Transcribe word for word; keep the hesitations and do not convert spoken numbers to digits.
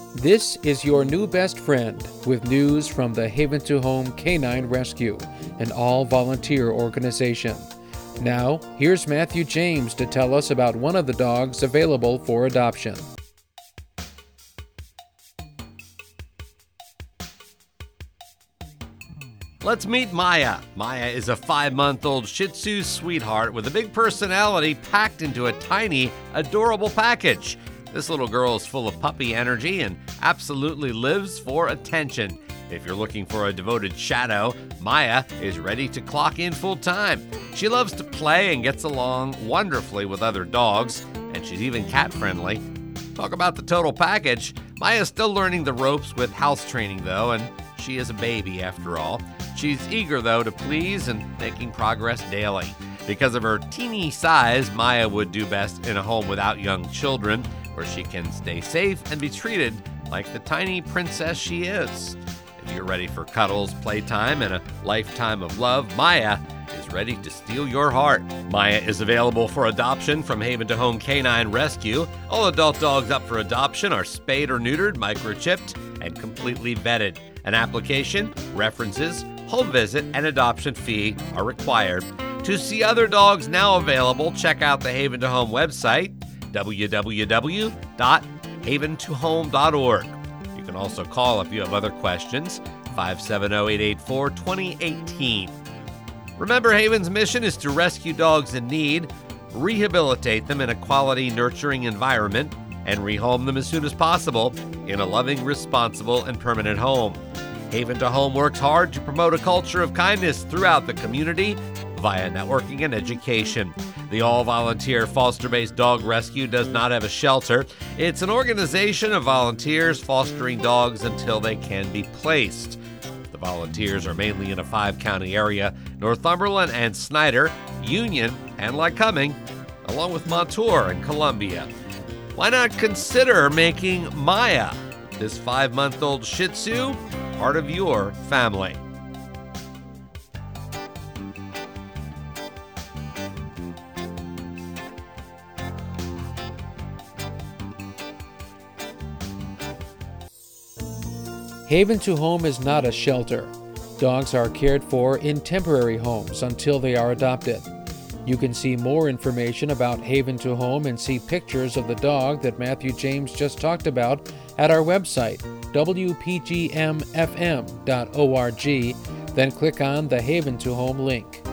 This is your new best friend with news from the Haven to Home Canine Rescue, an all-volunteer organization. Now, here's Matthew James to tell us about one of the dogs available for adoption. Let's meet Maya. Maya is a five-month-old Shih Tzu sweetheart with a big personality packed into a tiny, adorable package. This little girl is full of puppy energy and absolutely lives for attention. If you're looking for a devoted shadow, Maya is ready to clock in full time. She loves to play and gets along wonderfully with other dogs, and she's even cat-friendly. Talk about the total package. Maya's still learning the ropes with house training, though, and she is a baby after all. She's eager, though, to please and making progress daily. Because of her teeny size, Maya would do best in a home without young children, where she can stay safe and be treated like the tiny princess she is. If you're ready for cuddles, playtime, and a lifetime of love, Maya is ready to steal your heart. Maya is available for adoption from Haven to Home Canine Rescue. All adult dogs up for adoption are spayed or neutered, microchipped, and completely vetted. An application, references, home visit, and adoption fee are required. To see other dogs now available, check out the Haven to Home website, w w w dot haven to home dot org. You can also call if you have other questions, five seven zero, eight eight four, two zero one eight. Remember, Haven's mission is to rescue dogs in need, rehabilitate them in a quality, nurturing environment, and rehome them as soon as possible in a loving, responsible, and permanent home. Haven to Home works hard to promote a culture of kindness throughout the community via networking and education. The all-volunteer foster-based dog rescue does not have a shelter. It's an organization of volunteers fostering dogs until they can be placed. The volunteers are mainly in a five-county area: Northumberland and Snyder, Union and Lycoming, along with Montour and Columbia. Why not consider making Maya, this five-month-old Shih Tzu, part of your family? Haven to Home is not a shelter. Dogs are cared for in temporary homes until they are adopted. You can see more information about Haven to Home and see pictures of the dog that Matthew James just talked about at our website, w p g m f m dot org, then click on the Haven to Home link.